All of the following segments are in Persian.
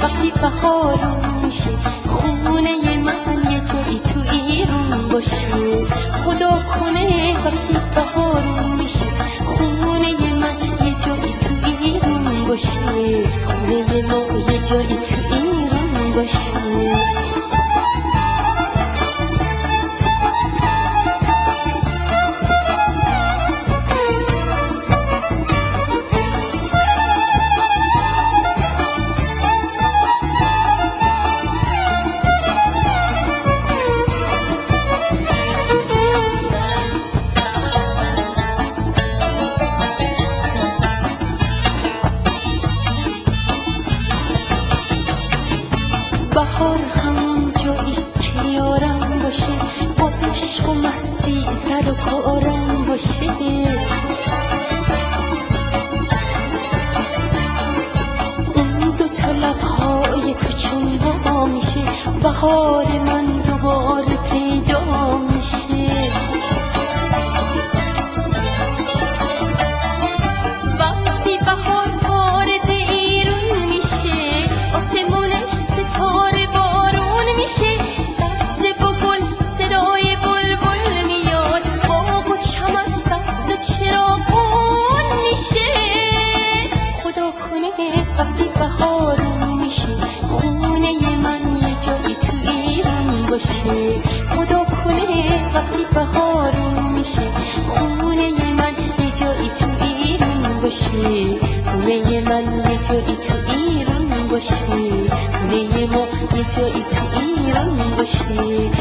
وقتی بهارون میشه خونه من یه جایی تو ایران باشه. خدا کنه وقتی بهارون میشه خونه من یه جایی تو ایران باشه. خونه ما یه جایی تو ایران باشه. بهار همون جاییست که یارم باشه، با عشق و مستی سر و کارم باشه. اون دوتا لبهای تو چون وا میشه بهار من دوباره پیدا میشه. وقتی بهار وارد ایرون میشه آسمون ستاره بارون میشه. سبز و گل صدای بلبل میاد، باغ و چمن سبز و چراغون میشه. خدا کنه وقتی بهارون میشه خونه من یه جایی تو ایران باشه. خدا کنه وقتی بهارون میشه خونه من یه جایی تو ایران باشه. خونه من یه جایی تو ایران باشه. خونه ما یه جایی تو ایران باشه.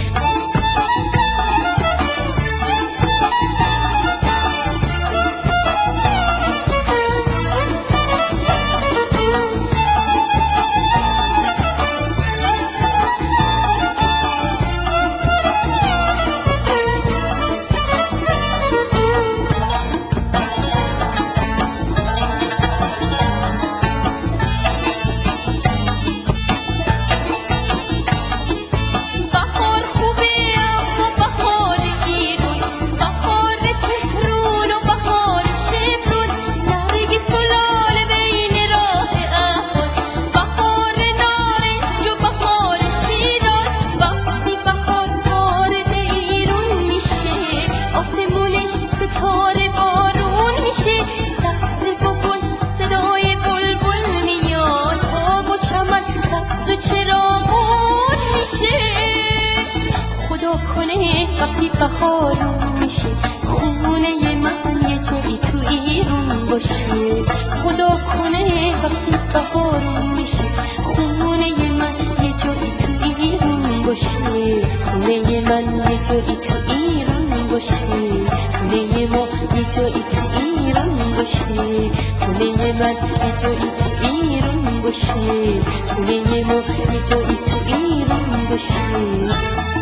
خدا کنه وقتی بهارون میشه خونه من یه جایی تو ایران باشه. خدا کنه وقتی بهارون میشه خونه من یه جایی تو ایران باشه. خونه من یه جایی تو ایران باشه. خونه ما یه جایی تو ایران باشه. خونه من یه جایی تو ایران باشه. خونه ما یه جایی تو ایران باشه.